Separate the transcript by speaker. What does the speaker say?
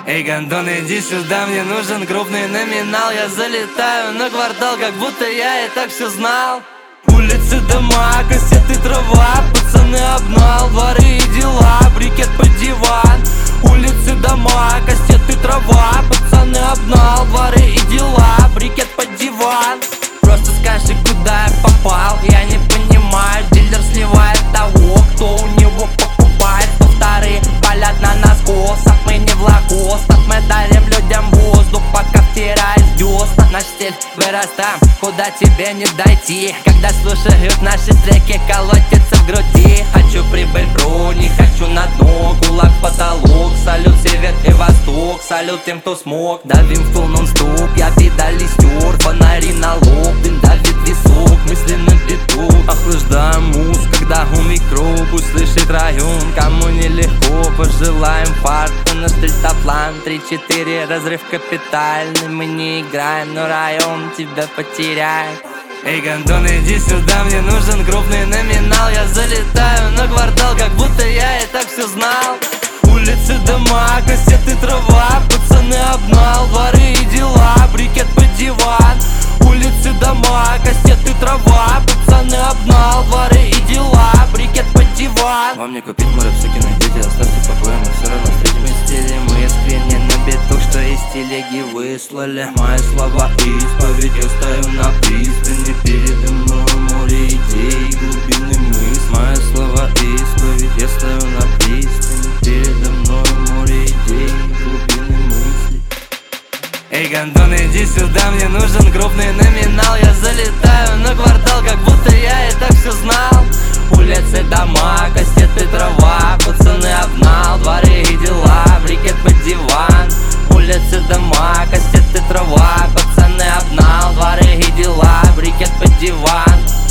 Speaker 1: Эй, гондон, иди сюда, мне нужен крупный номинал. Я залетаю на квартал, как будто я и так все знал. Улицы, дома, кассеты, трава, пацаны, обнал, дворы и дела, брикет под диван. Улицы, дома, кассеты, трава, пацаны, обнал, дворы и дела, брикет под диван. Просто скажи, куда я попал, я не понимаю. Дилер сливает того, кто у него покупает. Кто вторые палят на нас косах, мы не в лагостах. Мы дарим людям воздух, пока втирает десна. Наш стиль вырастаем, куда тебе не дойти. Когда слушают наши треки, колотится в груди. Хочу прибыль, бро, не хочу на дно. Кулак, потолок, салют север и восток. Салют тем, кто смог. Давим в пол нон-стоп, я педали стер. Фонари на лоб, дым давит висок. Мысли на беду, охлаждаем мозг, когда у микроб услышит район. Кому нелегко, пожелаем фарта на стрельтоплан. 3-4, разрыв капитальный. Мы не играем, но район тебя потеряет. Эй, гондон, иди сюда, мне нужен крупный номинал. Я залетаю на квартал, как будто я и так все знал. Улицы, дома, кассеты, трава, пацаны, обнал, дворы и дела, брикет под диван. Улицы, дома, кассеты, трава, пацаны, обнал, дворы и дела, брикет под диван. Вам не купить мой рэп, суки, найдите, оставьте в покое, мы все равно встретим из стиля. Мы искренне на биток, что из телеги выслали. Мои слова исповедь, я стою на пристани. Передо мной море идей, глубины мысли. Мои слова исповедь, я стою на пристани. Передо мной море идей, глубины мысли. Эй, гондон, иди сюда, мне нужен крупный номинал. Я залетаю на квартал, как будто я и так все знал. Улицы, дома, кассеты, трава, пацаны, обнал, дворы и дела, брикет под диван. Улицы, дома, кассеты, трава, пацаны, обнал, дворы и дела, брикет под диван.